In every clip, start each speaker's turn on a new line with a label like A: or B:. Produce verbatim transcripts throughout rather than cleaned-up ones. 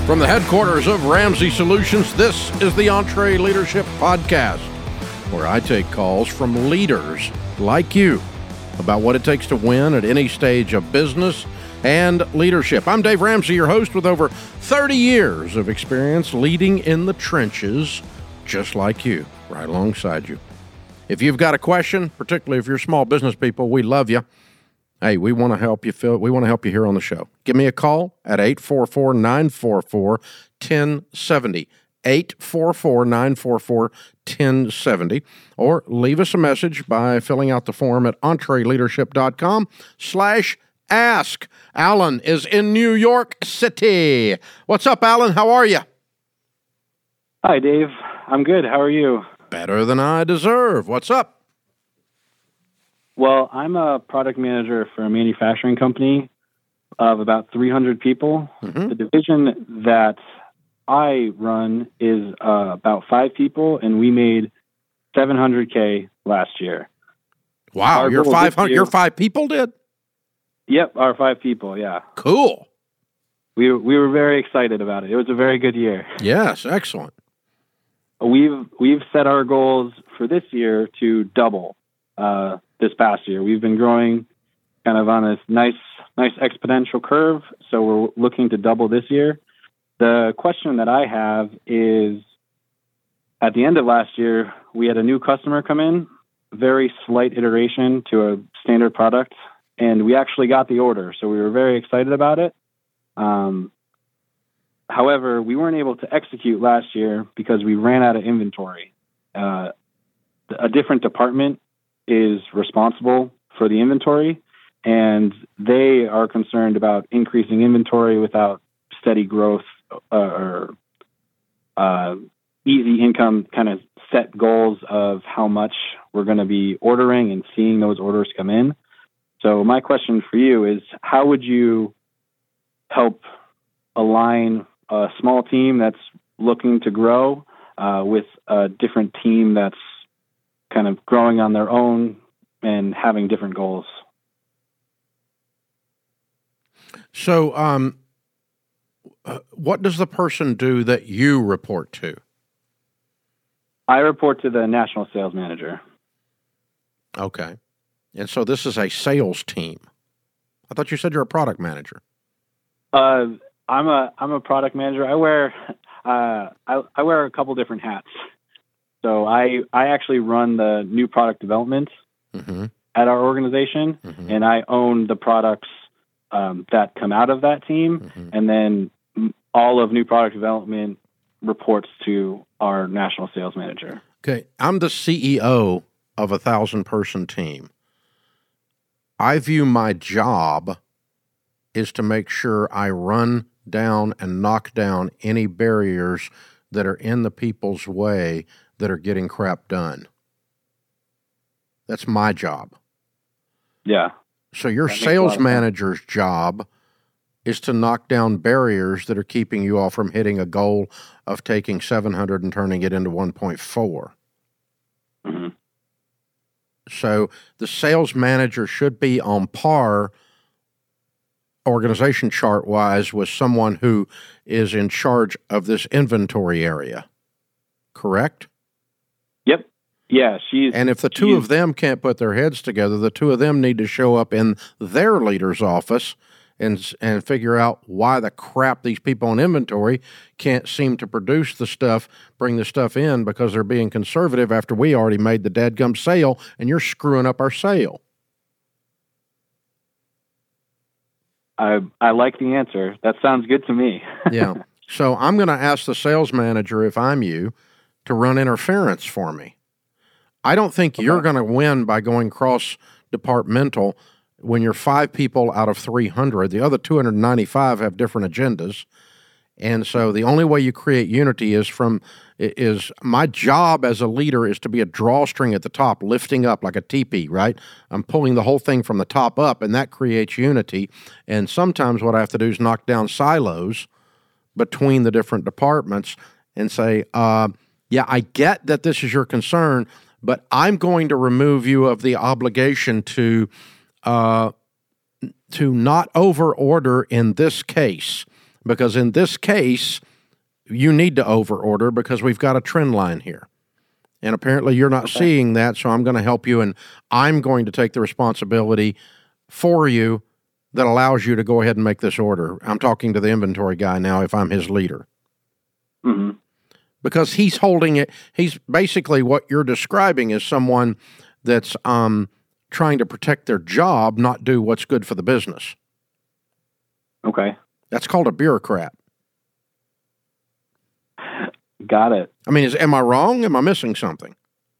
A: From the headquarters of Ramsey Solutions, this is the EntreLeadership Podcast, where I take calls from leaders like you about what it takes to win at any stage of business and leadership. I'm Dave Ramsey, your host with over thirty years of experience leading in the trenches, just like you, right alongside you. If you've got a question, particularly if you're small business people, we love you. Hey, we want to help you fill, we want to help you here on the show. Give me a call at eight four four, nine four four, one oh seven oh, eight four four, nine four four, one oh seven oh, or leave us a message by filling out the form at entreleadership.com slash ask. Alan is in New York City. What's up, Alan? How are you?
B: Hi, Dave. I'm good. How are you?
A: Better than I deserve. What's up?
B: Well, I'm a product manager for a manufacturing company of about three hundred people. Mm-hmm. The division that I run is uh, about five people, and we made seven hundred K last year.
A: Wow, your five hundred, your five people did?
B: Yep, our five people, yeah.
A: Cool.
B: We we were very excited about it. It was a very good year.
A: Yes, excellent.
B: We've we've set our goals for this year to double uh, this past year. We've been growing kind of on this nice nice exponential curve, so we're looking to double this year. The question that I have is, at the end of last year, we had a new customer come in, very slight iteration to a standard product, and we actually got the order, so we were very excited about it. Um, however, we weren't able to execute last year because we ran out of inventory. Uh, a different department is responsible for the inventory, and they are concerned about increasing inventory without steady growth uh, or uh, easy income kind of set goals of how much we're going to be ordering and seeing those orders come in. So my question for you is, how would you help align a small team that's looking to grow uh, with a different team that's kind of growing on their own and having different goals?
A: So, um, uh, what does the person do that you report to?
B: I report to the national sales manager.
A: Okay. And so this is a sales team. I thought you said you're a product manager.
B: Uh, I'm a I'm a product manager. I wear uh, I, I wear a couple different hats. So I, I actually run the new product development mm-hmm. at our organization, mm-hmm. and I own the products um, that come out of that team. Mm-hmm. And then all of new product development reports to our national sales manager.
A: Okay. I'm the C E O of a thousand-person team. I view my job is to make sure I run down and knock down any barriers that are in the people's way that are getting crap done. That's my job.
B: Yeah.
A: So your sales manager's job is to knock down barriers that are keeping you all from hitting a goal of taking seven hundred and turning it into one point four. Mm-hmm. So the sales manager should be on par organization chart-wise with someone who is in charge of this inventory area. Correct?
B: Yep. Yeah, she's...
A: And if the two of them can't put their heads together, the two of them need to show up in their leader's office and and figure out why the crap these people in inventory can't seem to produce the stuff, bring the stuff in because they're being conservative after we already made the dadgum sale and you're screwing up our sale.
B: I I like the answer. That sounds good to me.
A: Yeah. So I'm going to ask the sales manager, if I'm you, to run interference for me. I don't think okay. you're going to win by going cross-departmental when you're five people out of three hundred. The other two hundred ninety-five have different agendas. And so the only way you create unity is from, is my job as a leader is to be a drawstring at the top, lifting up like a teepee, right? I'm pulling the whole thing from the top up, and that creates unity. And sometimes what I have to do is knock down silos between the different departments and say, uh, yeah, I get that this is your concern, but I'm going to remove you of the obligation to uh, to not over order in this case. Because in this case, you need to overorder because we've got a trend line here. And apparently you're not okay. seeing that, so I'm going to help you, and I'm going to take the responsibility for you that allows you to go ahead and make this order. I'm talking to the inventory guy now if I'm his leader.
B: Mm-hmm.
A: Because he's holding it. He's basically what you're describing is someone that's um, trying to protect their job, not do what's good for the business.
B: Okay.
A: That's called a bureaucrat.
B: Got it.
A: I mean, is am I wrong? Am I missing something?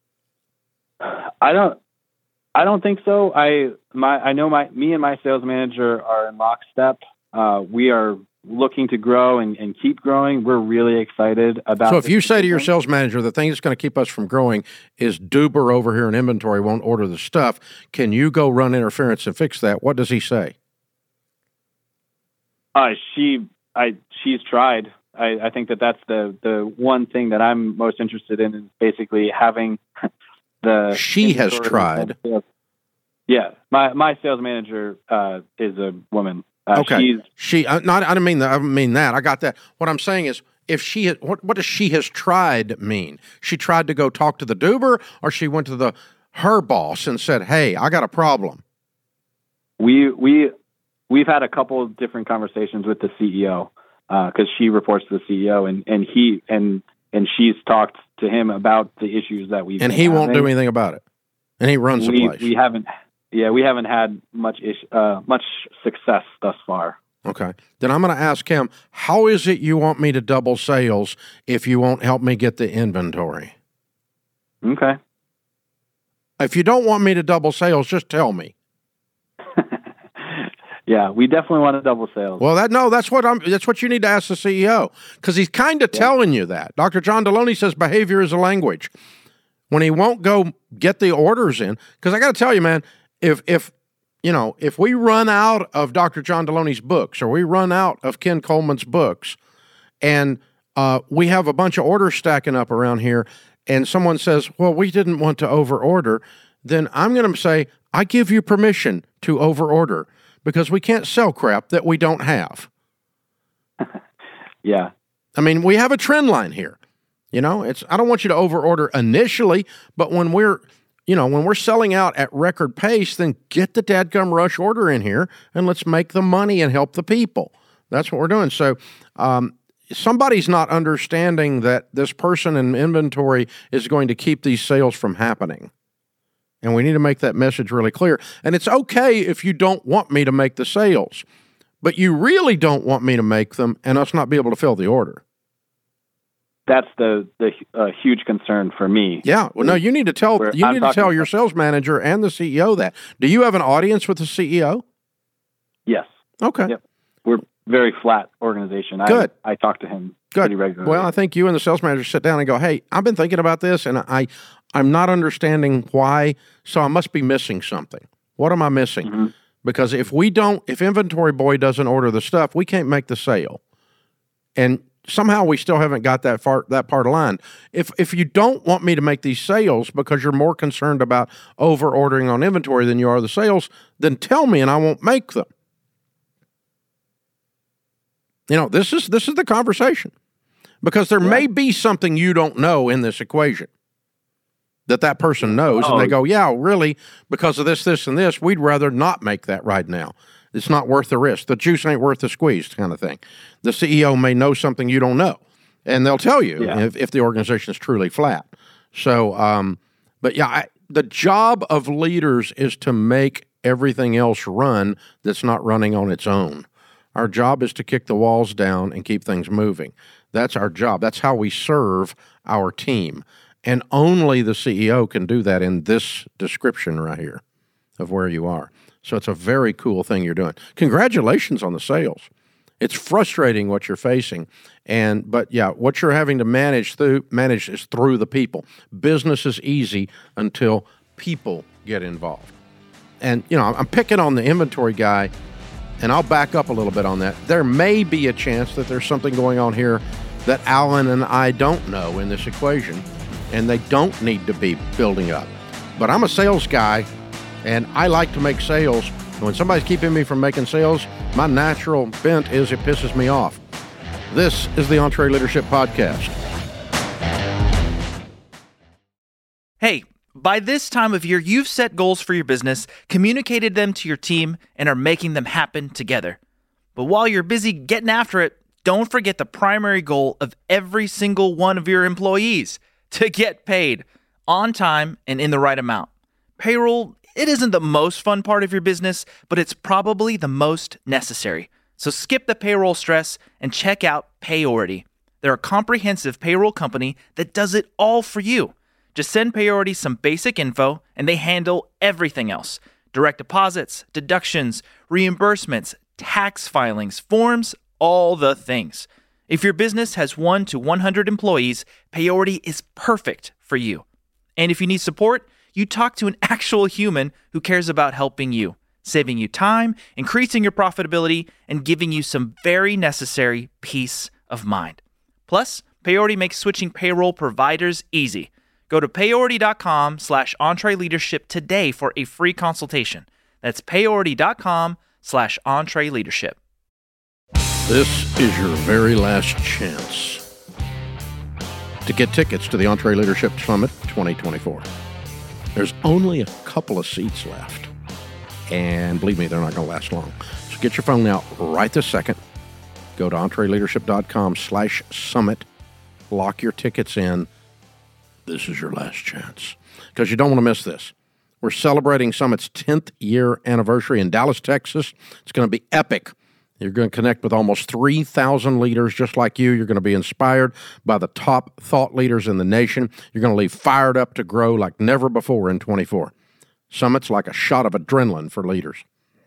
B: I don't. I don't think so. I my I know my me and my sales manager are in lockstep. Uh, we are looking to grow and, and keep growing. We're really excited about.
A: So, if you say to your sales manager, the thing that's going to keep us from growing is Duber over here in inventory won't order the stuff. Can you go run interference and fix that? What does he say?
B: Uh, she I she's tried. I, I think that that's the, the one thing that I'm most interested in is basically having the...
A: She has tried.
B: Yeah. My, my sales manager uh, is a woman. Uh,
A: okay.
B: She's,
A: she, uh, not, I don't mean that. I don't mean that. I got that. What I'm saying is, if she, what, what does she has tried mean? She tried to go talk to the Duber, or she went to the her boss and said, hey, I got a problem?
B: We, we, we've had a couple of different conversations with the C E O. Because uh, she reports to the C E O, and, and he and and she's talked to him about the issues that we've
A: and he
B: having.
A: won't do anything about it, and he runs
B: we,
A: the place.
B: We haven't, yeah, we haven't had much ish, uh, much success thus far.
A: Okay, then I'm going to ask him, how is it you want me to double sales if you won't help me get the inventory?
B: Okay.
A: If you don't want me to double sales, just tell me.
B: Yeah, we definitely want to double sales.
A: Well, that no, that's what I'm. That's what you need to ask the C E O, because he's kind of yeah. telling you that. Doctor John Deloney says behavior is a language. When he won't go get the orders in, because I got to tell you, man, if if you know if we run out of Doctor John Deloney's books, or we run out of Ken Coleman's books, and uh, we have a bunch of orders stacking up around here, and someone says, "Well, we didn't want to overorder," then I'm going to say, "I give you permission to overorder." Because we can't sell crap that we don't have.
B: Yeah.
A: I mean, we have a trend line here. You know, it's I don't want you to overorder initially, but when we're, you know, when we're selling out at record pace, then get the dadgum rush order in here and let's make the money and help the people. That's what we're doing. So um, somebody's not understanding that this person in inventory is going to keep these sales from happening. And we need to make that message really clear. And it's okay if you don't want me to make the sales, but you really don't want me to make them and us not be able to fill the order.
B: That's the the uh, huge concern for me.
A: Yeah. Well, no, you need to tell you I'm need to tell your sales manager and the C E O that. Do you have an audience with the C E O?
B: Yes.
A: Okay.
B: Yep. We're very flat organization.
A: Good.
B: I, I talk to him
A: Good.
B: pretty regularly.
A: Well, I think you and the sales manager sit down and go, hey, I've been thinking about this, and I, I'm not understanding why, so I must be missing something. What am I missing? Mm-hmm. Because if we don't, if Inventory Boy doesn't order the stuff, we can't make the sale. And somehow we still haven't got that far, that part aligned. If if you don't want me to make these sales because you're more concerned about over ordering on inventory than you are the sales, then tell me and I won't make them. You know, this is this is the conversation, because there yeah. may be something you don't know in this equation that that person knows, oh. and they go, yeah, really, because of this, this, and this, we'd rather not make that right now. It's not worth the risk. The juice ain't worth the squeeze kind of thing. The C E O may know something you don't know, and they'll tell you yeah. if, if the organization is truly flat. So, um, but yeah, I, the job of leaders is to make everything else run that's not running on its own. Our job is to kick the walls down and keep things moving. That's our job. That's how we serve our team. And only the C E O can do that in this description right here of where you are. So it's a very cool thing you're doing. Congratulations on the sales. It's frustrating what you're facing. And but yeah, what you're having to manage through manage is through the people. Business is easy until people get involved. And you know, I'm picking on the inventory guy, and I'll back up a little bit on that. There may be a chance that there's something going on here that Alan and I don't know in this equation, and they don't need to be building up. But I'm a sales guy, and I like to make sales. When somebody's keeping me from making sales, my natural bent is it pisses me off. This is the EntreLeadership Podcast.
C: Hey, by this time of year, you've set goals for your business, communicated them to your team, and are making them happen together. But while you're busy getting after it, don't forget the primary goal of every single one of your employees: to get paid on time and in the right amount. Payroll, it isn't the most fun part of your business, but it's probably the most necessary. So skip the payroll stress and check out Payority. They're a comprehensive payroll company that does it all for you. Just send Payority some basic info and they handle everything else: direct deposits, deductions, reimbursements, tax filings, forms, all the things. If your business has one to one hundred employees, Payority is perfect for you. And if you need support, you talk to an actual human who cares about helping you, saving you time, increasing your profitability, and giving you some very necessary peace of mind. Plus, Payority makes switching payroll providers easy. Go to payority.com slash EntreLeadership today for a free consultation. That's payority.com slash EntreLeadership.
A: This is your very last chance to get tickets to the EntreLeadership Summit twenty twenty-four. There's only a couple of seats left, and believe me, they're not going to last long. So get your phone out right this second. Go to EntreLeadership.com slash summit. Lock your tickets in. This is your last chance, because you don't want to miss this. We're celebrating Summit's tenth year anniversary in Dallas, Texas. It's going to be epic. You're going to connect with almost three thousand leaders just like you. You're going to be inspired by the top thought leaders in the nation. You're going to leave fired up to grow like never before in twenty-four. Summit's like a shot of adrenaline for leaders.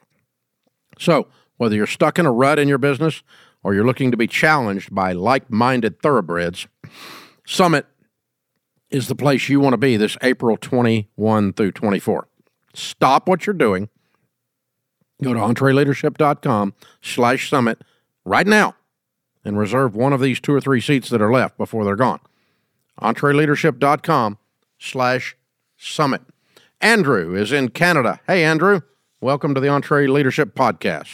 A: So, whether you're stuck in a rut in your business or you're looking to be challenged by like-minded thoroughbreds, Summit is the place you want to be this April twenty-first through twenty-fourth. Stop what you're doing. Go to EntreLeadership.com slash summit right now and reserve one of these two or three seats that are left before they're gone. EntreLeadership.com slash summit. Andrew is in Canada. Hey, Andrew. Welcome to the EntreLeadership Podcast.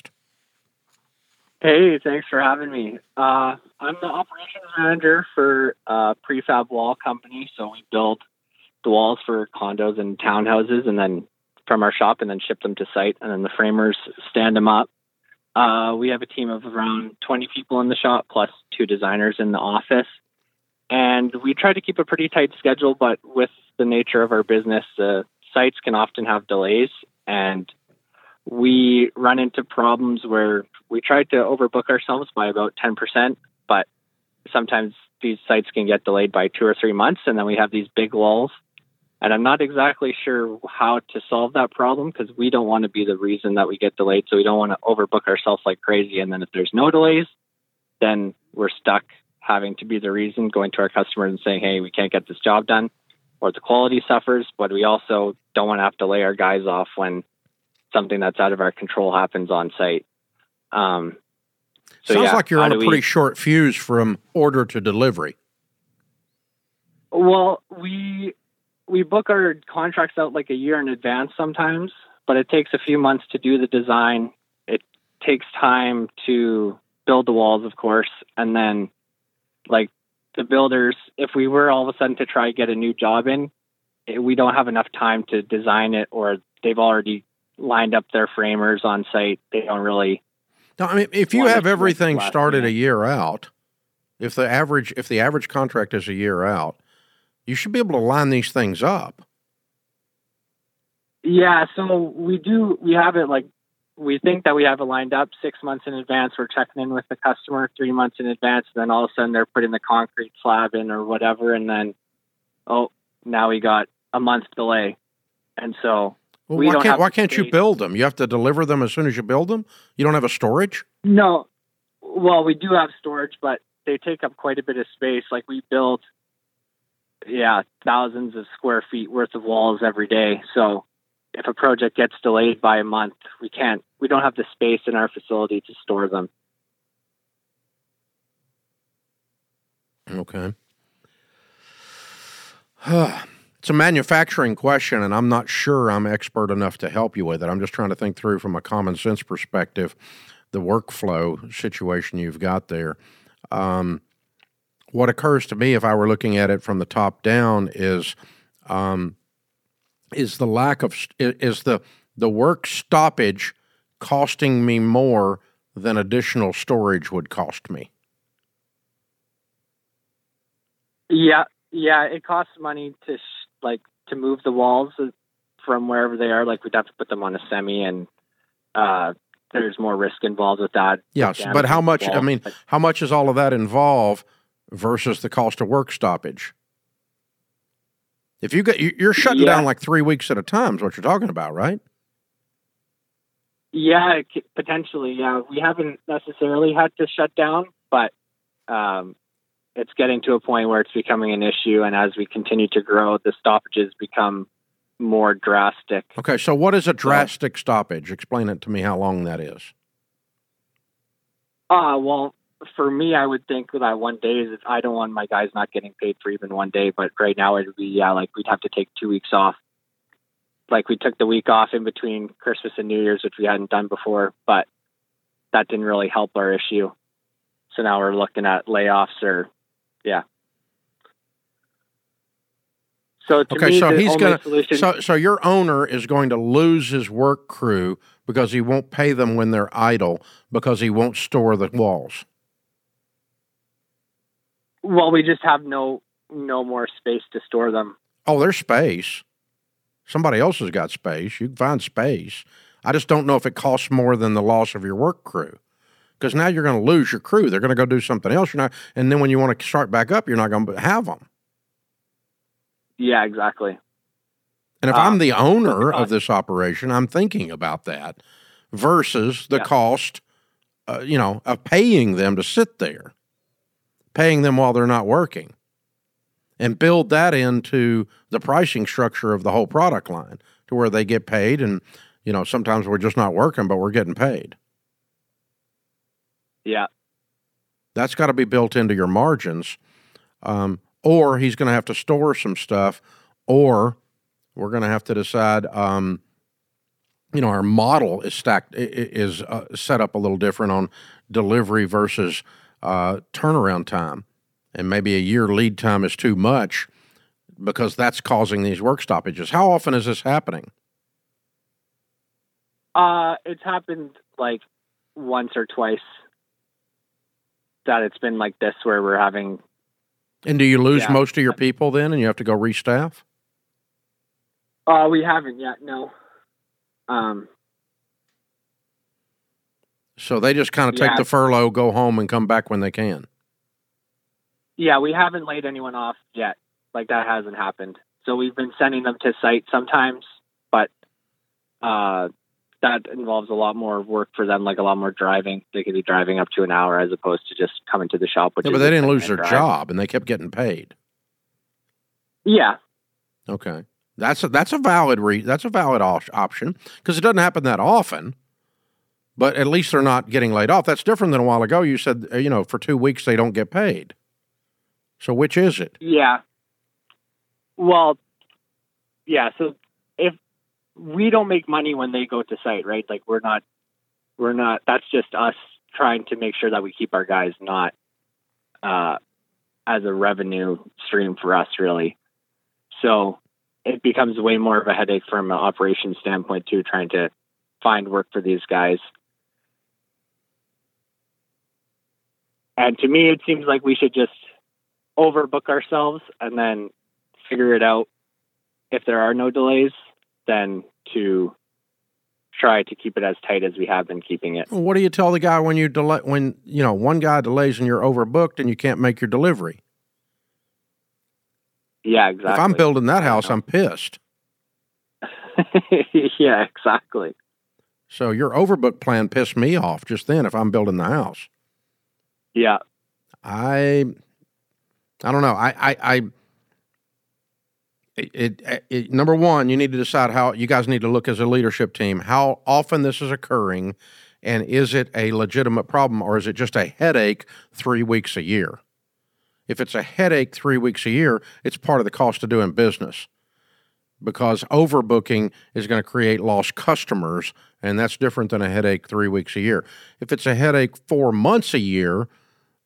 D: Hey, thanks for having me. Uh, I'm the operations manager for a prefab wall company. So we build the walls for condos and townhouses, and then from our shop, and then ship them to site, and then the framers stand them up. Uh, we have a team of around twenty people in the shop, plus two designers in the office. And we try to keep a pretty tight schedule, but with the nature of our business, the uh, sites can often have delays, and we run into problems where we try to overbook ourselves by about ten percent, but sometimes these sites can get delayed by two or three months, and then we have these big lulls. And I'm not exactly sure how to solve that problem, because we don't want to be the reason that we get delayed. So we don't want to overbook ourselves like crazy. And then if there's no delays, then we're stuck having to be the reason, going to our customers and saying, hey, we can't get this job done, or the quality suffers. But we also don't want to have to lay our guys off when something that's out of our control happens on site. Um, so
A: Sounds
D: yeah,
A: like you're on a
D: we,
A: pretty short fuse from order to delivery.
D: Well, we... We book our contracts out like a year in advance sometimes, but it takes a few months to do the design. It takes time to build the walls, of course. And then like the builders, if we were all of a sudden to try get a new job in, it, we don't have enough time to design it, or they've already lined up their framers on site. They don't really.
A: No, I mean, if you have everything started a year out, if the average, if the average contract is a year out, you should be able to line these things up.
D: Yeah, so we do, we have it like, we think that we have it lined up six months in advance. We're checking in with the customer three months in advance. And then all of a sudden they're putting the concrete slab in or whatever. And then, oh, now we got a month delay. And so
A: well,
D: we
A: why
D: don't
A: can't,
D: have
A: why can't you build them? You have to deliver them as soon as you build them? You don't have a storage?
D: No. Well, we do have storage, but they take up quite a bit of space. Like we build, yeah, thousands of square feet worth of walls every day. So if a project gets delayed by a month, we can't, we don't have the space in our facility to store them.
A: Okay. It's a manufacturing question, and I'm not sure I'm expert enough to help you with it. I'm just trying to think through from a common sense perspective the workflow situation you've got there. Um, what occurs to me if I were looking at it from the top down is, um, is the lack of, is the, the work stoppage costing me more than additional storage would cost me?
D: Yeah, yeah, it costs money to sh- like to move the walls from wherever they are. Like we'd have to put them on a semi, and uh, there's more risk involved with that.
A: Yes, but how much? I mean,
D: but,
A: how much does all of that involve versus the cost of work stoppage? If you get, you're shutting
D: yeah.
A: down like three weeks at a time, is what you're talking about, right?
D: Yeah, potentially. Yeah, we haven't necessarily had to shut down, but um, it's getting to a point where it's becoming an issue. And as we continue to grow, the stoppages become more drastic.
A: Okay, so what is a drastic so, stoppage? Explain it to me how long that is.
D: Uh, well, for me, I would think that one day is I don't want my guys not getting paid for even one day, but right now it would be, yeah, like we'd have to take two weeks off. Like we took the week off in between Christmas and New Year's, which we hadn't done before, but that didn't really help our issue. So now we're looking at layoffs or, yeah. So to
A: okay,
D: me,
A: so
D: the
A: he's
D: only
A: gonna.
D: solution,
A: so so your owner is going to lose his work crew because he won't pay them when they're idle because he won't store the walls.
D: Well, we just have no no more space to store them.
A: Oh, there's space. Somebody else has got space. You can find space. I just don't know if it costs more than the loss of your work crew. Because now you're going to lose your crew. They're going to go do something else. You're not, and then when you want to start back up, you're not going to have them.
D: Yeah, exactly.
A: And if
D: um,
A: I'm the owner of this operation, I'm thinking about that versus the
D: yeah.
A: cost, uh, you know, of paying them to sit there, paying them while they're not working, and build that into the pricing structure of the whole product line to where they get paid. And, you know, sometimes we're just not working, but we're getting paid.
D: Yeah.
A: That's got to be built into your margins. Um, or he's going to have to store some stuff, or we're going to have to decide, um, you know, our model is stacked, is uh, set up a little different on delivery versus uh, turnaround time. And maybe a year lead time is too much because that's causing these work stoppages. How often is this happening?
D: Uh, it's happened like once or twice that it's been like this where we're having.
A: And do you lose
D: yeah.
A: most of your people then and you have to go restaff?
D: Uh, we haven't yet, no. Um,
A: so they just kind of take
D: yeah.
A: the furlough, go home, and come back when they can.
D: Yeah, we haven't laid anyone off yet. Like that hasn't happened. So we've been sending them to site sometimes, but uh, that involves a lot more work for them, like a lot more driving. They could be driving up to an hour as opposed to just coming to the shop. Which
A: yeah,
D: is
A: but they didn't lose their
D: drive.
A: job, and they kept getting paid.
D: Yeah.
A: Okay, that's a, that's a valid re- that's a valid op- option because it doesn't happen that often. But at least they're not getting laid off. That's different than a while ago. You said, you know, for two weeks they don't get paid. So which is it?
D: Yeah. Well, yeah. So if we don't make money when they go to site, right? Like we're not, we're not, that's just us trying to make sure that we keep our guys not uh, as a revenue stream for us, really. So it becomes way more of a headache from an operations standpoint too, trying to find work for these guys. And to me, it seems like we should just overbook ourselves and then figure it out. If there are no delays, then to try to keep it as tight as we have been keeping it.
A: Well, what do you tell the guy when you delay, when, you know, one guy delays and you're overbooked and you can't make your delivery?
D: Yeah, exactly.
A: If I'm building that house, I'm pissed.
D: Yeah, exactly.
A: So your overbook plan pissed me off just then if I'm building the house.
D: Yeah.
A: I, I don't know. I, I, I it, it, it, number one, you need to decide how, you guys need to look as a leadership team, how often this is occurring, and is it a legitimate problem, or is it just a headache three weeks a year? If it's a headache three weeks a year, it's part of the cost of doing business, because overbooking is going to create lost customers, and that's different than a headache three weeks a year. If it's a headache four months a year,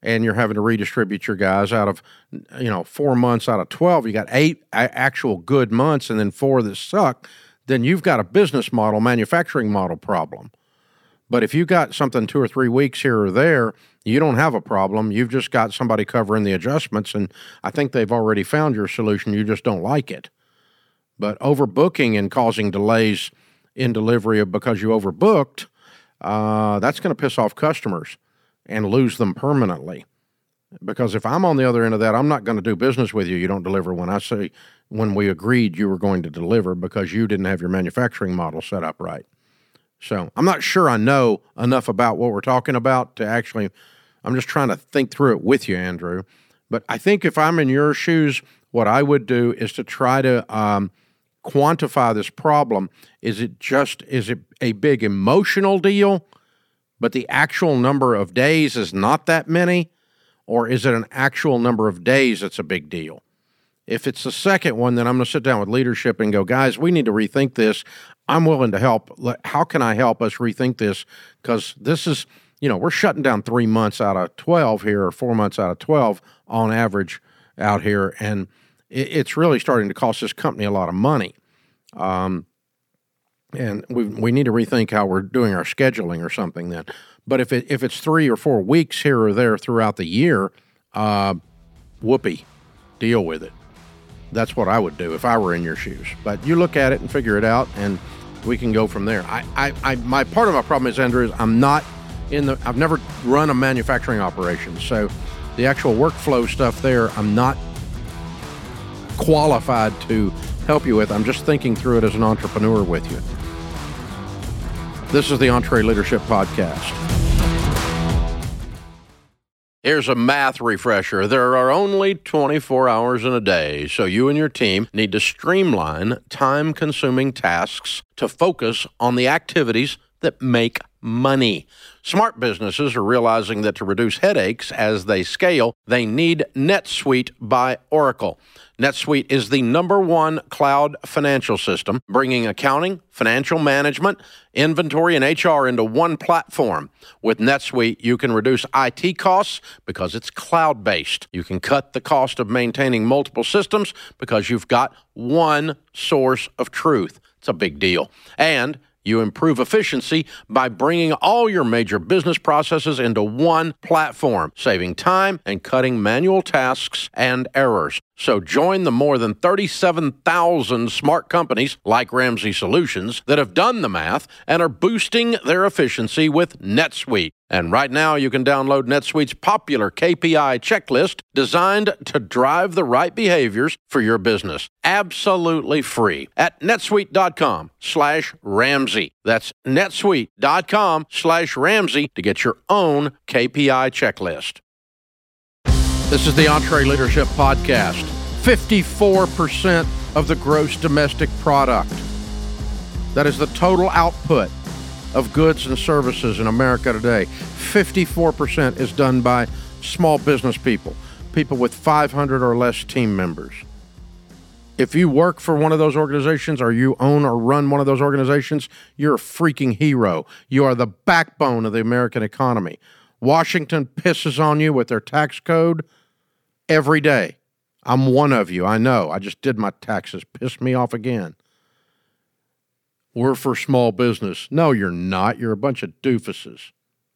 A: and you're having to redistribute your guys out of, you know, four months out of twelve, you got eight actual good months and then four that suck, then you've got a business model, manufacturing model problem. But if you got something two or three weeks here or there, you don't have a problem. You've just got somebody covering the adjustments, and I think they've already found your solution. You just don't like it. But overbooking and causing delays in delivery because you overbooked, uh, that's going to piss off customers and lose them permanently. Because if I'm on the other end of that, I'm not going to do business with you. You don't deliver when I say, when we agreed you were going to deliver because you didn't have your manufacturing model set up right. So I'm not sure I know enough about what we're talking about to actually, I'm just trying to think through it with you, Andrew. But I think if I'm in your shoes, what I would do is to try to um, quantify this problem. Is it just, is it a big emotional deal, but the actual number of days is not that many? Or is it an actual number of days that's a big deal? If it's the second one, then I'm going to sit down with leadership and go, guys, we need to rethink this. I'm willing to help. How can I help us rethink this? Because this is, you know, we're shutting down three months out of twelve here, or four months out of twelve on average out here, and it's really starting to cost this company a lot of money. Um, and we we need to rethink how we're doing our scheduling or something then. But if it if it's three or four weeks here or there throughout the year, uh, whoopee, deal with it. That's what I would do if I were in your shoes. But you look at it and figure it out, and we can go from there. I, I, I my part of my problem is, Andrew, is I'm not in the. I've never run a manufacturing operation, so the actual workflow stuff there, I'm not qualified to help you with. I'm just thinking through it as an entrepreneur with you. This is the EntreLeadership Podcast. Here's a math refresher. There are only twenty-four hours in a day, so you and your team need to streamline time-consuming tasks to focus on the activities that make money. Smart businesses are realizing that to reduce headaches as they scale, they need NetSuite by Oracle. NetSuite is the number one cloud financial system, bringing accounting, financial management, inventory, and H R into one platform. With NetSuite, you can reduce I T costs because it's cloud-based. You can cut the cost of maintaining multiple systems because you've got one source of truth. It's a big deal. And you improve efficiency by bringing all your major business processes into one platform, saving time and cutting manual tasks and errors. So join the more than thirty-seven thousand smart companies like Ramsey Solutions that have done the math and are boosting their efficiency with NetSuite. And right now you can download NetSuite's popular K P I checklist designed to drive the right behaviors for your business. Absolutely free at netsuite.com slash Ramsey. That's netsuite.com slash Ramsey to get your own K P I checklist. This is the EntreLeadership Podcast. fifty-four percent of the gross domestic product. That is the total output of goods and services in America today. fifty-four percent is done by small business people, people with five hundred or less team members. If you work for one of those organizations or you own or run one of those organizations, you're a freaking hero. You are the backbone of the American economy. Washington pisses on you with their tax code every day. I'm one of you. I know. I just did my taxes. Pissed me off again. We're for small business. No, you're not. You're a bunch of doofuses.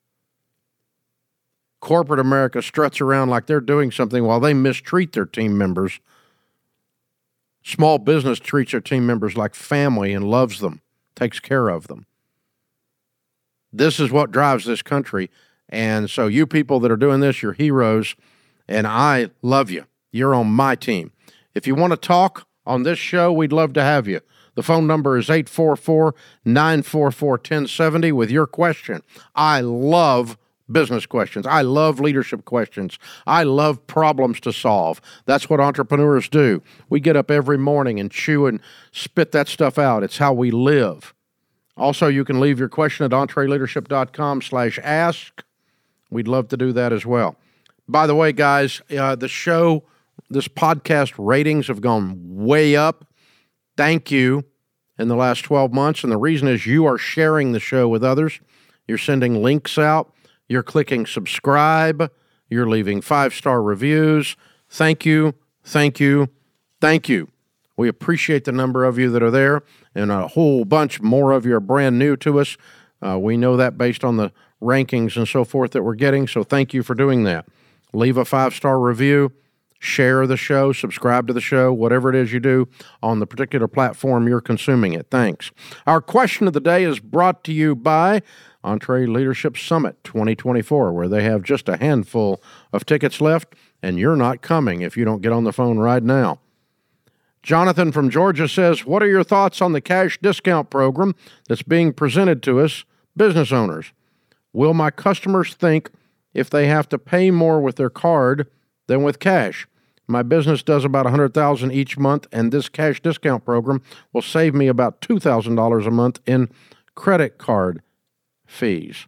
A: Corporate America struts around like they're doing something while they mistreat their team members. Small business treats their team members like family and loves them, takes care of them. This is what drives this country. And so you people that are doing this, you're heroes, and I love you. You're on my team. If you want to talk on this show, we'd love to have you. The phone number is eight four four, nine four four, one zero seven zero with your question. I love business questions. I love leadership questions. I love problems to solve. That's what entrepreneurs do. We get up every morning and chew and spit that stuff out. It's how we live. Also, you can leave your question at entreleadership.com slash ask. We'd love to do that as well. By the way, guys, uh, the show, this podcast ratings have gone way up. Thank you in the last twelve months. And the reason is you are sharing the show with others. You're sending links out. You're clicking subscribe. You're leaving five-star reviews. Thank you, thank you, thank you. We appreciate the number of you that are there, and a whole bunch more of you are brand new to us. Uh, we know that based on the rankings and so forth that we're getting, so thank you for doing that. Leave a five-star review, share the show, subscribe to the show, whatever it is you do on the particular platform you're consuming it. Thanks. Our question of the day is brought to you by EntreLeadership Summit twenty twenty-four, where they have just a handful of tickets left, and you're not coming if you don't get on the phone right now. Jonathan from Georgia says, what are your thoughts on the cash discount program that's being presented to us, business owners? Will my customers think if they have to pay more with their card than with cash? My business does about one hundred thousand dollars each month, and this cash discount program will save me about two thousand dollars a month in credit card fees.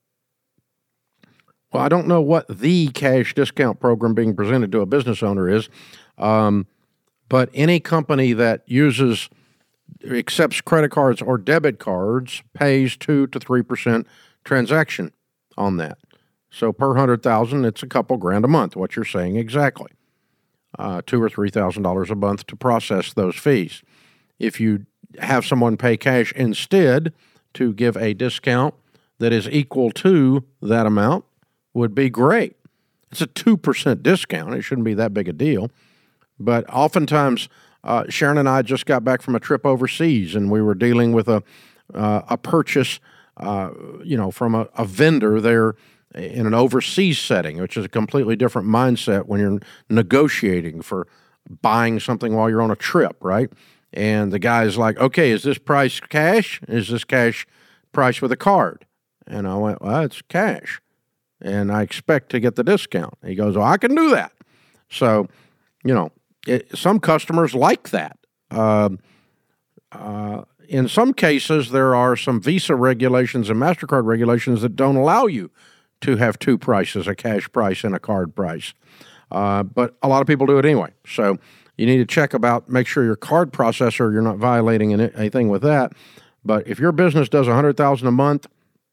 A: Well, I don't know what the cash discount program being presented to a business owner is, um, but any company that uses, accepts credit cards or debit cards pays two to three percent transaction on that. So per one hundred thousand, it's a couple grand a month, what you're saying exactly. Uh, two or three thousand dollars a month to process those fees. If you have someone pay cash instead to give a discount that is equal to that amount, would be great. It's a two percent discount. It shouldn't be that big a deal. But oftentimes, uh, Sharon and I just got back from a trip overseas, and we were dealing with a uh, a purchase, uh, you know, from a, a vendor there in an overseas setting, which is a completely different mindset when you're negotiating for buying something while you're on a trip, right? And the guy's like, okay, is this price cash? Is this cash price with a card? And I went, well, it's cash, and I expect to get the discount. He goes, well, I can do that. So, you know, it, some customers like that. Um, uh, in some cases, there are some Visa regulations and MasterCard regulations that don't allow you to have two prices, a cash price and a card price. Uh, but a lot of people do it anyway. So you need to check about, make sure your card processor, you're not violating anything with that. But if your business does one hundred thousand dollars a month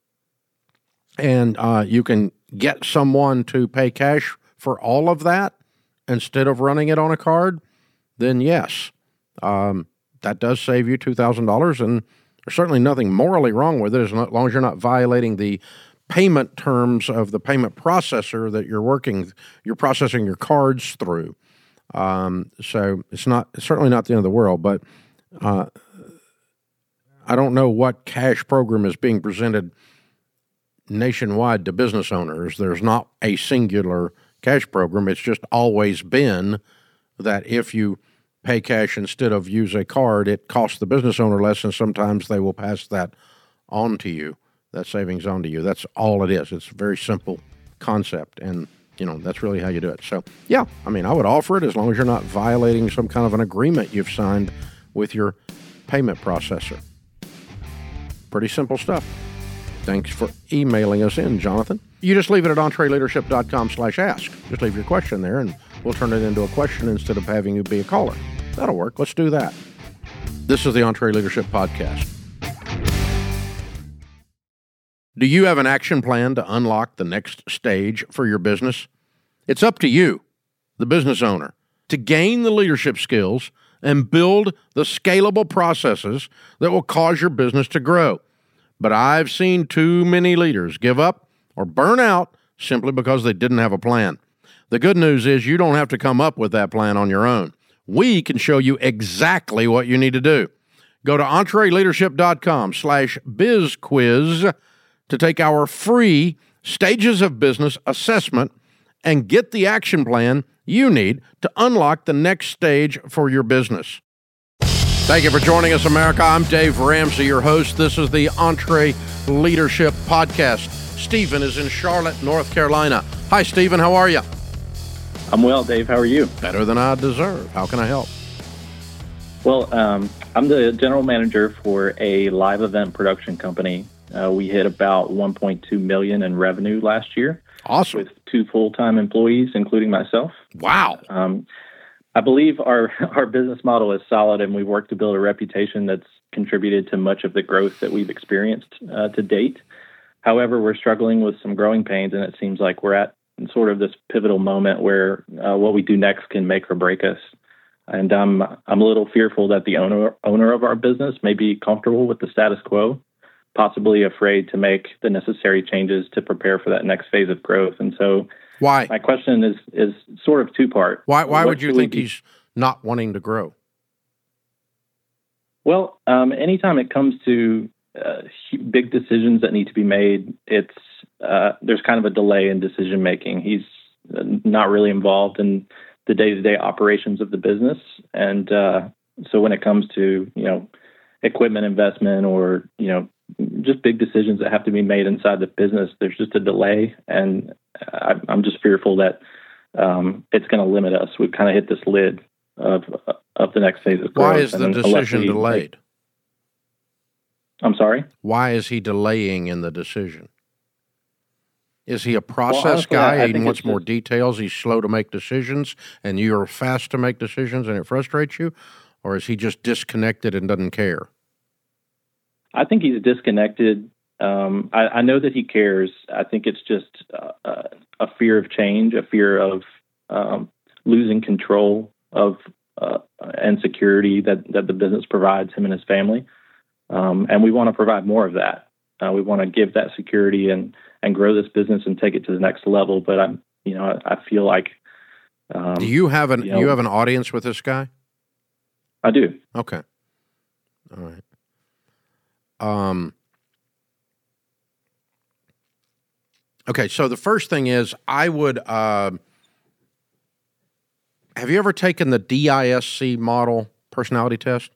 A: and uh, you can get someone to pay cash for all of that instead of running it on a card, then yes, um, that does save you two thousand dollars. And there's certainly nothing morally wrong with it as long as you're not violating the payment terms of the payment processor that you're working, you're processing your cards through. Um, so it's not, it's certainly not the end of the world, but uh, I don't know what cash program is being presented nationwide to business owners. There's not a singular cash program. It's just always been that if you pay cash instead of use a card, it costs the business owner less, and sometimes they will pass that on to you, that savings on to you. That's all it is. It's a very simple concept, and you know, that's really how you do it. So, yeah, I mean, I would offer it as long as you're not violating some kind of an agreement you've signed with your payment processor. Pretty simple stuff. Thanks for emailing us in, Jonathan. You just leave it at entreleadership.com slash ask. Just leave your question there, and we'll turn it into a question instead of having you be a caller. That'll work. Let's do that. This is the EntreLeadership Podcast. Do you have an action plan to unlock the next stage for your business? It's up to you, the business owner, to gain the leadership skills and build the scalable processes that will cause your business to grow. But I've seen too many leaders give up or burn out simply because they didn't have a plan. The good news is you don't have to come up with that plan on your own. We can show you exactly what you need to do. Go to entreleadership.com slash bizquiz to take our free Stages of Business assessment and get the action plan you need to unlock the next stage for your business. Thank you for joining us, America. I'm Dave Ramsey, your host. This is the EntreLeadership Podcast. Stephen is in Charlotte, North Carolina. Hi, Stephen. How are you?
E: I'm well, Dave. How are you?
A: Better than I deserve. How can I help?
E: Well, um, I'm the general manager for a live event production company. Uh, we hit about one point two million dollars in revenue last year.
A: Awesome.
E: With two full-time employees, including myself.
A: Wow.
E: Um, I believe our, our business model is solid, and we've worked to build a reputation that's contributed to much of the growth that we've experienced uh, to date. However, we're struggling with some growing pains, and it seems like we're at sort of this pivotal moment where uh, what we do next can make or break us. And I'm I'm a little fearful that the owner owner of our business may be comfortable with the status quo, possibly afraid to make the necessary changes to prepare for that next phase of growth. And so,
A: why?
E: My question is is sort of two part.
A: Why why
E: What
A: would you
E: should we
A: think
E: be-
A: he's not wanting to grow?
E: Well, um, anytime it comes to uh, big decisions that need to be made, it's uh, there's kind of a delay in decision making. He's not really involved in the day-to-day operations of the business, and uh, so when it comes to you know equipment investment or you know just big decisions that have to be made inside the business, there's just a delay, and I, I'm just fearful that um, it's going to limit us. We've kind of hit this lid of of the next phase of growth.
A: Why is the
E: and
A: decision
E: we,
A: delayed?
E: I'm sorry?
A: Why is he delaying in the decision? Is he a process
E: Well, honestly,
A: guy?
E: I- I
A: He
E: think
A: wants
E: it's
A: more
E: just-
A: details. He's slow to make decisions, and you're fast to make decisions, and it frustrates you? Or is he just disconnected and doesn't care?
E: I think he's disconnected. Um, I, I know that he cares. I think it's just uh, uh, a fear of change, a fear of um, losing control of uh, and security that, that the business provides him and his family. Um, and we want to provide more of that. Uh, we want to give that security and, and grow this business and take it to the next level. But I'm, you know, I, I feel like. Um,
A: Do you have an
E: you
A: you
E: know-
A: have an audience with this guy?
E: I do.
A: Okay. All right. Um. Okay, so the first thing is I would. Uh, have you ever taken the D I S C model personality test?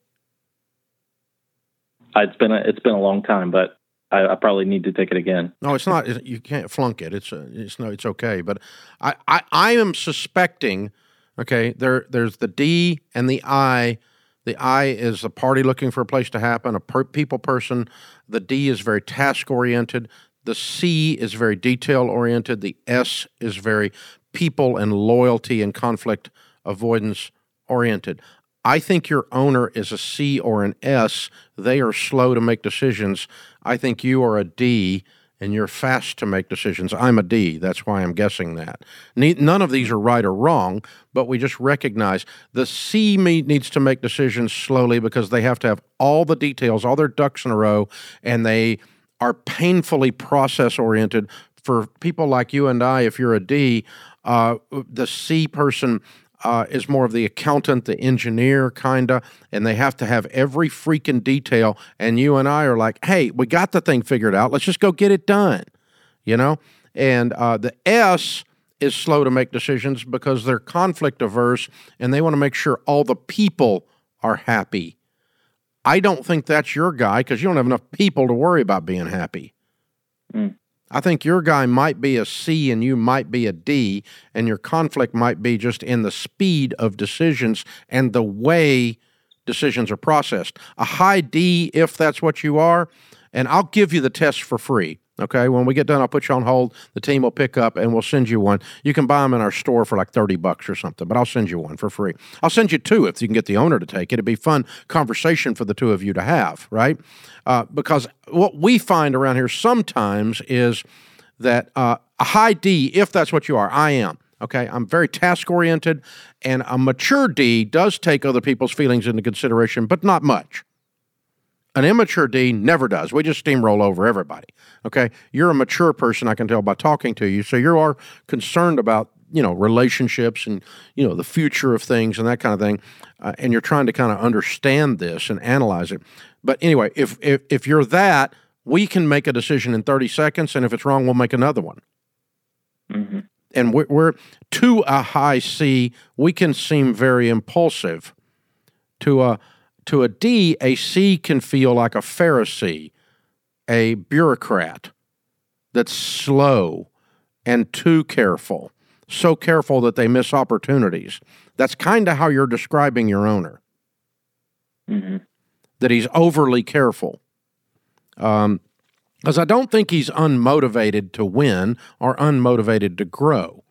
E: It's been a, it's been a long time, but I, I probably need to take it again.
A: No, it's not. You can't flunk it. It's uh, it's no. It's okay. But I, I I am suspecting. Okay, there there's the D and the I. The I is a party looking for a place to happen, a per, people person. The D is very task oriented. The C is very detail oriented. The S is very people and loyalty and conflict avoidance oriented. I think your owner is a C or an S. They are slow to make decisions. I think you are a D, and you're fast to make decisions. I'm a D. That's why I'm guessing that. Ne- None of these are right or wrong, but we just recognize the C me- needs to make decisions slowly because they have to have all the details, all their ducks in a row, and they are painfully process-oriented. For people like you and I, if you're a D, uh, the C person Uh, is more of the accountant, the engineer, kind of, and they have to have every freaking detail. And you and I are like, hey, we got the thing figured out. Let's just go get it done, you know? And uh, the S is slow to make decisions because they're conflict averse and they want to make sure all the people are happy. I don't think that's your guy because you don't have enough people to worry about being happy.
E: Mm.
A: I think your guy might be a C and you might be a D, and your conflict might be just in the speed of decisions and the way decisions are processed. A high D, if that's what you are, and I'll give you the test for free. Okay, when we get done, I'll put you on hold. The team will pick up and we'll send you one. You can buy them in our store for like thirty bucks or something, but I'll send you one for free. I'll send you two if you can get the owner to take it. It'd be fun conversation for the two of you to have, right? Uh, because what we find around here sometimes is that uh, a high D, if that's what you are, I am. Okay, I'm very task-oriented, and a mature D does take other people's feelings into consideration, but not much. An immature D never does. We just steamroll over everybody, okay? You're a mature person, I can tell by talking to you, so you are concerned about, you know, relationships and, you know, the future of things and that kind of thing, uh, and you're trying to kind of understand this and analyze it. But anyway, if, if if you're that, we can make a decision in thirty seconds, and if it's wrong, we'll make another one.
E: Mm-hmm.
A: And we're, we're to a high C, we can seem very impulsive. To a To a D, a C can feel like a Pharisee, a bureaucrat that's slow and too careful, so careful that they miss opportunities. That's kind of how you're describing your owner,
E: Mm-hmm.
A: that he's overly careful. Um, because I don't think he's unmotivated to win or unmotivated to grow.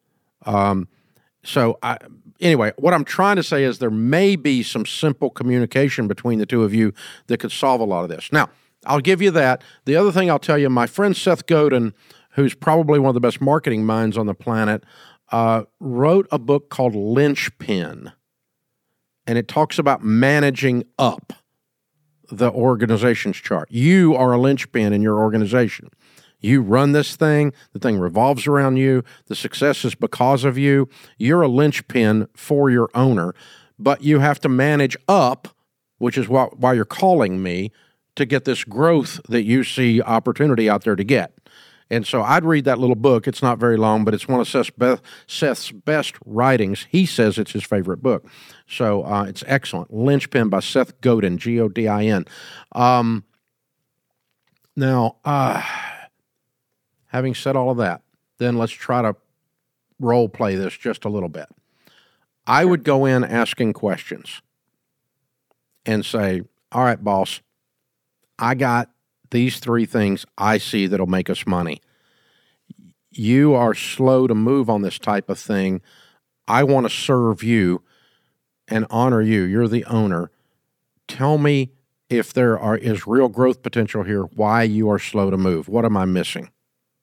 A: Um, so I... Anyway, what I'm trying to say is there may be some simple communication between the two of you that could solve a lot of this. Now, I'll give you that. The other thing I'll tell you, my friend Seth Godin who's probably one of the best marketing minds on the planet, uh, wrote a book called Linchpin. And it talks about managing up the organization's chart. You are a linchpin in your organization. You run this thing. The thing revolves around you. The success is because of you. You're a linchpin for your owner, but you have to manage up, which is why, why you're calling me, to get this growth that you see opportunity out there to get. And so I'd read that little book. It's not very long, but it's one of Seth's best, Seth's best writings. He says it's his favorite book. So uh, it's excellent. Linchpin by Seth Godin, G O D I N. Um, now, uh, having said all of that, then let's try to role play this just a little bit. I would go in asking questions and say, all right, boss, I got these three things I see that'll make us money. You are slow to move on this type of thing. I want to serve you and honor you. You're the owner. Tell me if there are is real growth potential here, why you are slow to move. What am I missing?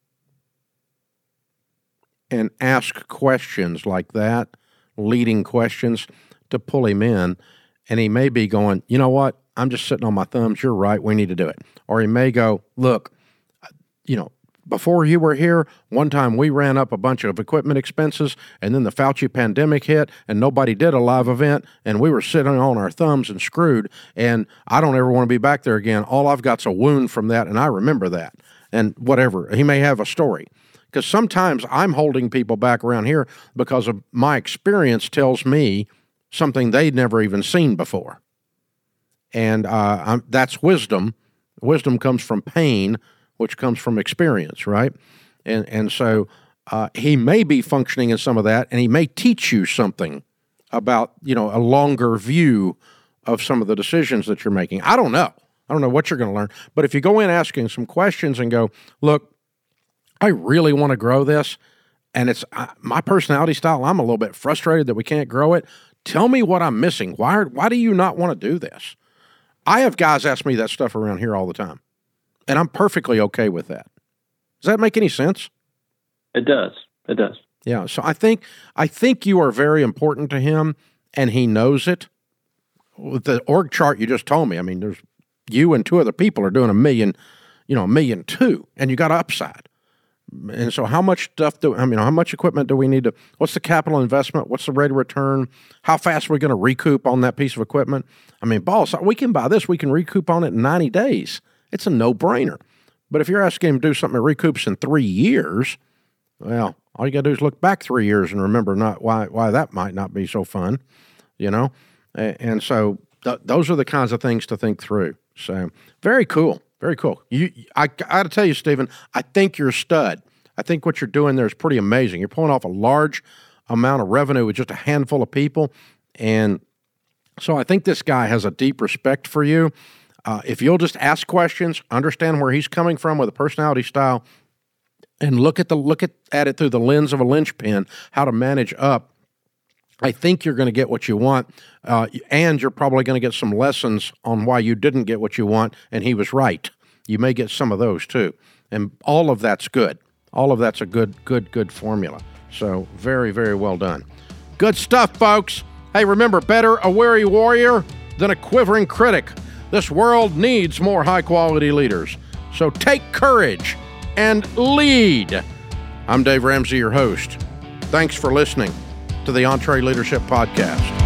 A: And ask questions like that, leading questions to pull him in. And he may be going, you know what? I'm just sitting on my thumbs. You're right. We need to do it. Or he may go, look, you know, before you were here, one time we ran up a bunch of equipment expenses, and then the Fauci pandemic hit, and nobody did a live event, and we were sitting on our thumbs and screwed, and I don't ever want to be back there again. All I've got's a wound from that, and I remember that. And whatever. He may have a story. Because sometimes I'm holding people back around here because of my experience tells me something they'd never even seen before. And uh, I'm, that's wisdom. Wisdom comes from pain, which comes from experience, right? And and so uh, he may be functioning in some of that, and he may teach you something about, you know, a longer view of some of the decisions that you're making. I don't know. I don't know what you're going to learn. But if you go in asking some questions and go, look, I really want to grow this, and it's uh, my personality style, I'm a little bit frustrated that we can't grow it. Tell me what I'm missing. Why, are, why do you not want to do this? I have guys ask me that stuff around here all the time, and I'm perfectly okay with that. Does that make any sense?
E: It does. It does.
A: Yeah. So I think I think you are very important to him, and he knows it. With the org chart you just told me, I mean, there's you and two other people are doing a million, you know, a million two, and you got upside. And so how much stuff do, I mean, how much equipment do we need to, what's the capital investment? What's the rate of return? How fast are we going to recoup on that piece of equipment? I mean, boss, we can buy this. We can recoup on it in ninety days. It's a no-brainer. But if you're asking him to do something that recoups in three years, well, all you got to do is look back three years and remember not why why that might not be so fun, you know? And so th- those are the kinds of things to think through. So very cool. Very cool. You, I, I got to tell you, Stephen, I think you're a stud. I think what you're doing there is pretty amazing. You're pulling off a large amount of revenue with just a handful of people. And so I think this guy has a deep respect for you. Uh, if you'll just ask questions, understand where he's coming from with a personality style, and look at the look at, at it through the lens of a linchpin, how to manage up, I think you're going to get what you want, uh, and you're probably going to get some lessons on why you didn't get what you want, and he was right. You may get some of those too, and all of that's good. All of that's a good, good, good formula. So very, very well done. Good stuff, folks. Hey, remember, better a weary warrior than a quivering critic. This world needs more high-quality leaders. So take courage and lead. I'm Dave Ramsey, your host. Thanks for listening to the EntreLeadership Podcast.